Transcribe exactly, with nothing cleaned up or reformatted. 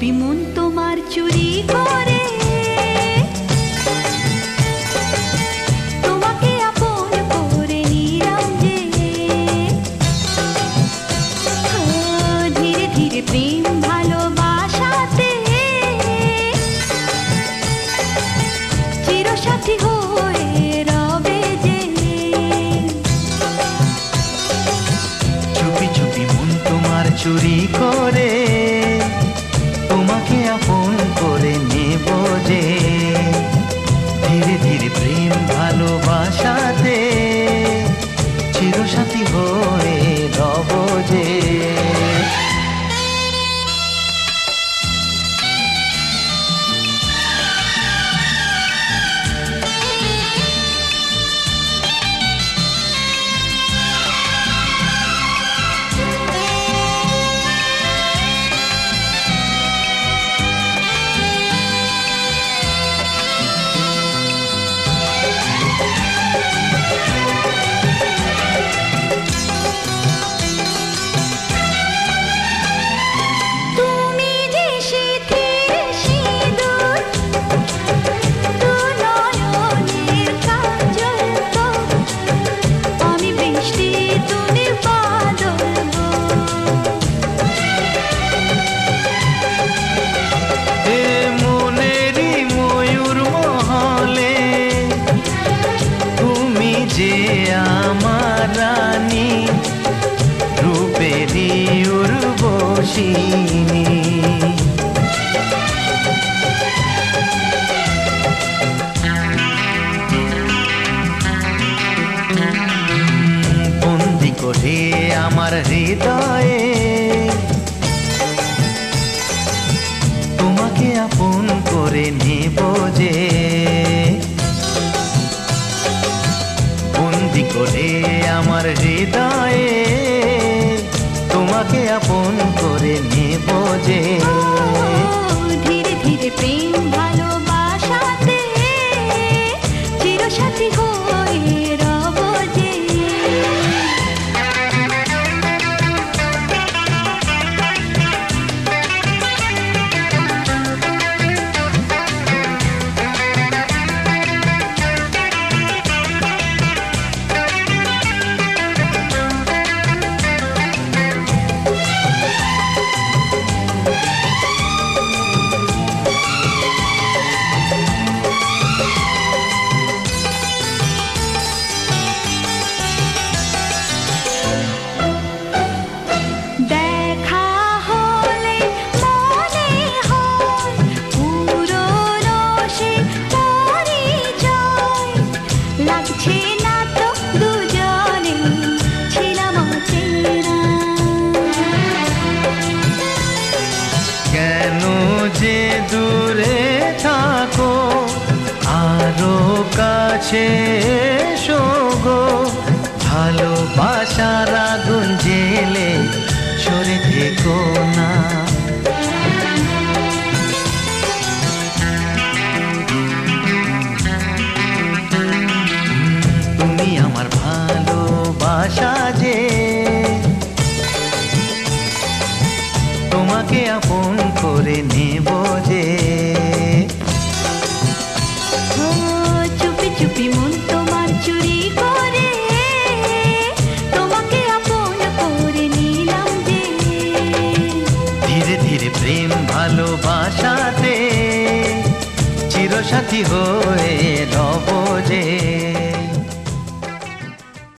চুপি মন তোমার চুরি করে তোমাকে আপন করে নিলাম যে ধীরে ধীরে প্রেম ভালোবাসাতে চিরসাথী হয়ে রবে যে চুপি চুপি মন তোমার চুরি করে তোমাকে আপন করে নেব যে ধীরে ধীরে প্রেম ভালোবাসাতে চিরসাথী হয়ে রব যে যে আমার রানী রূপেরই উর্বশিনী বন্দি করে আমার হৃদয়ে তোমাকে আপন করে নেব যে বন্দি করে আমার হৃদয়ে তোমাকে আপন করে নেব যে ধীরে ধীরে প্রেম ভালোবাসাতে চিরসাথী হয়ে রব যে কেন যে দূরে থাকো আরো কাছে এসো গো ভালোবাসার আগুন জেলে সরে থেকো না তুমি আমার ভালোবাসা যে তোমাকে আপন করে নেব যে চুপি চুপি মন তোমার চুরি করে তোমাকে আপন করে নিলাম যে ধীরে ধীরে প্রেম ভালোবাসাতে চিরসাথী হয়ে রব যে